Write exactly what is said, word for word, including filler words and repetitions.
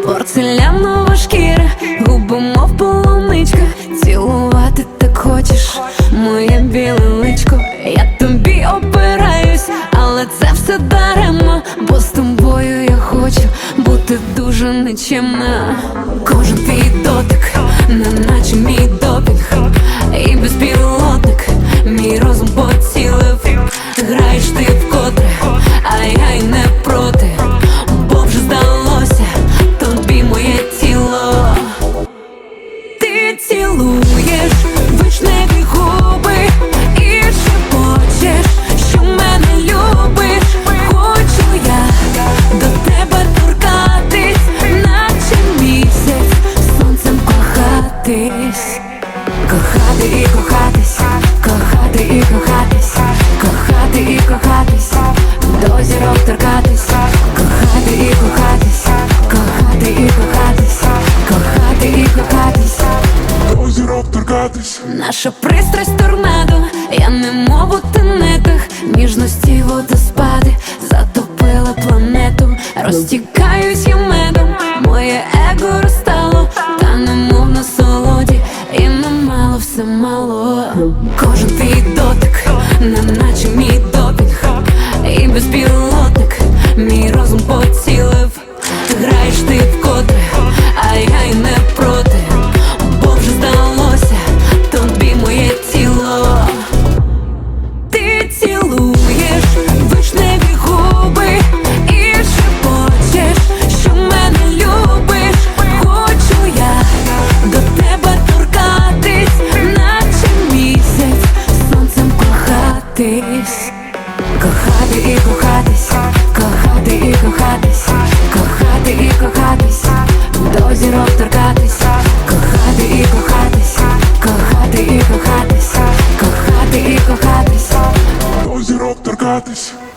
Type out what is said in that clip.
порцелянова шкіра, губи мов полуничка. Цілувати так хочеш моє біле личко. Я тобі опираюсь, але це все даремно, бо з тобою я хочу бути дуже нечемна. Кожен твій дотик, неначе мій допінг, і безпілотник мій розум поцілив. Граєш ти вкотре, а я й не проти, бо вже здалося тобі моє тіло. Ти цілуєш вишневі губи і шепочеш, що мене любиш. Хочу я до тебе торкатись, наче місяць сонцем кохатись. Кохати і кохатись, кохати і кохатись, кохати і кохатись, до зірок торкатись. Кохати і кохатись, кохати і кохатись, кохати і кохатись, до зірок торкатись. Наша пристрасть торнадо, я немов у тенетах, ніжності водоспади затопила планету. Розтікаюсь я медом, моє его розтало, та немов на солоді, і намало все мало. Кожен твій дотик, неначе мій допінг, і безпілотник мій розум поцілив. Граєш ти вкотре, а я й не проти, бо вже здалося тобі моє тіло. Ти цілуєш вишневі губи і шепочеш, що мене любиш. Хочу я до тебе торкатись, наче місяць сонцем кохатись. Кохати і кохатись, кохати і кохатись, кохати і кохатись, до зірок торкатись. Кохати і кохатись, кохати і кохатись, кохати і кохатись, до зірок торкатись.